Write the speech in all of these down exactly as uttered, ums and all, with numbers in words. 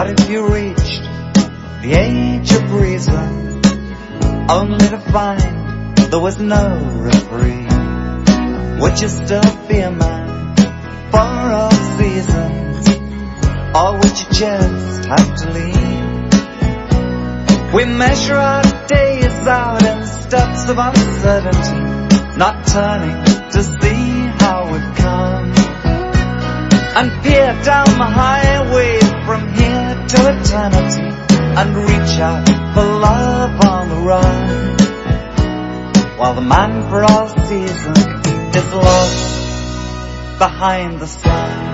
What if you reached the age of reason, only to find there was no reprieve? Would you still be a man for all seasons, or would you just have to leave? We measure our days out in steps of uncertainty, not turning to see how we've come, and peer down the highway from here to eternity, and reach out for love on the run, while the man for all seasons is lost behind the sun.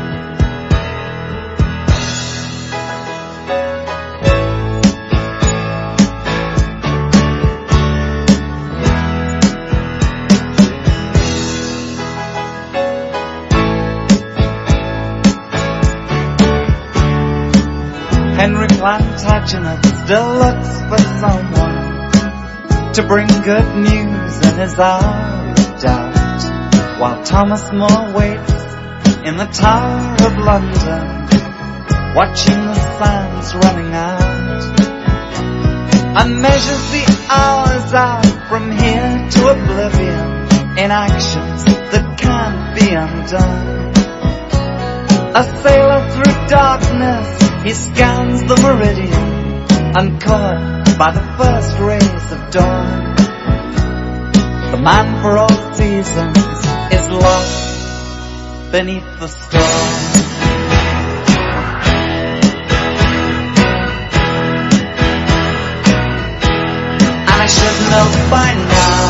Henry Plantagenet still looks for someone to bring good news in his hour of doubt, while Thomas More waits in the Tower of London, watching the sands running out, and measures the hours out from here to oblivion in actions that can't be undone. A sailor through darkness, he scans the meridian, and caught by the first rays of dawn, the man for all seasons is lost beneath the storm. And I should know by now,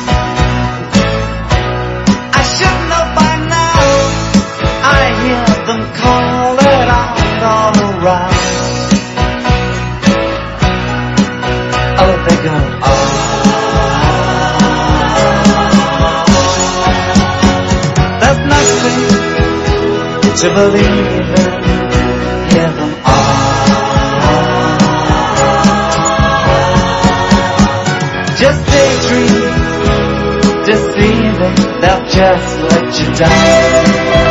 I should know by now, I hear them call it out all around. Oh, they go, oh. There's nothing to believe in, hear them all. Just daydream, deceiving, they'll just let you down.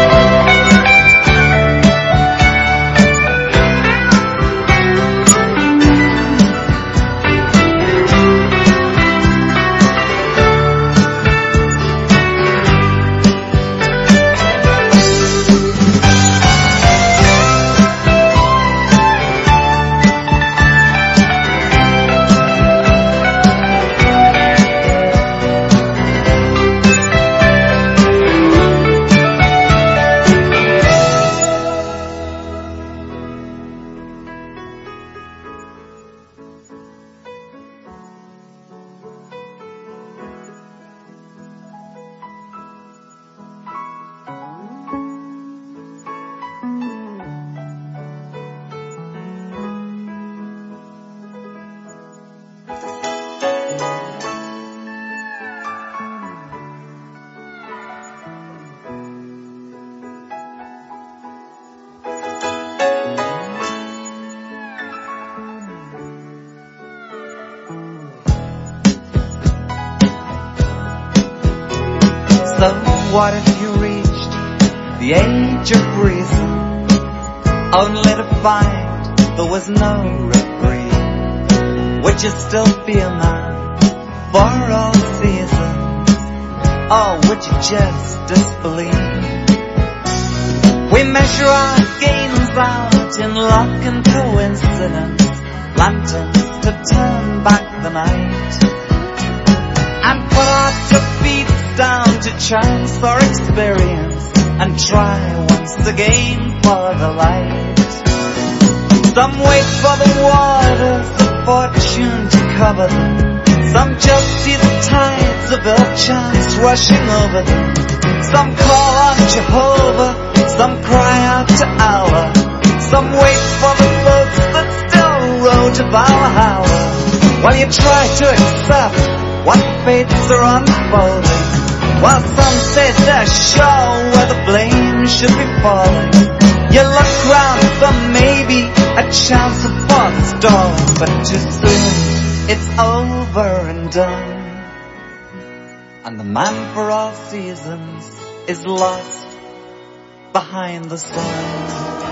So what if you reached the age of reason, only to find there was no reprieve? Would you still be a man for all seasons, or would you just disbelieve? We measure our gains out in luck and coincidence, lanterns to turn back the night, and put our defeats down to chance or experience, and try once again for the light. Some wait for the waters of fortune to cover them, some just see the tides of ill chance rushing over them. Some call on Jehovah, some cry out to Allah, some wait for the boats that still row to Valhalla, while you try to accept what fates are unfolding, while some say they're sure where the blame should be falling. You look round for maybe a chance of fourth storm, but too soon it's over and done, and the man for all seasons is lost behind the sun.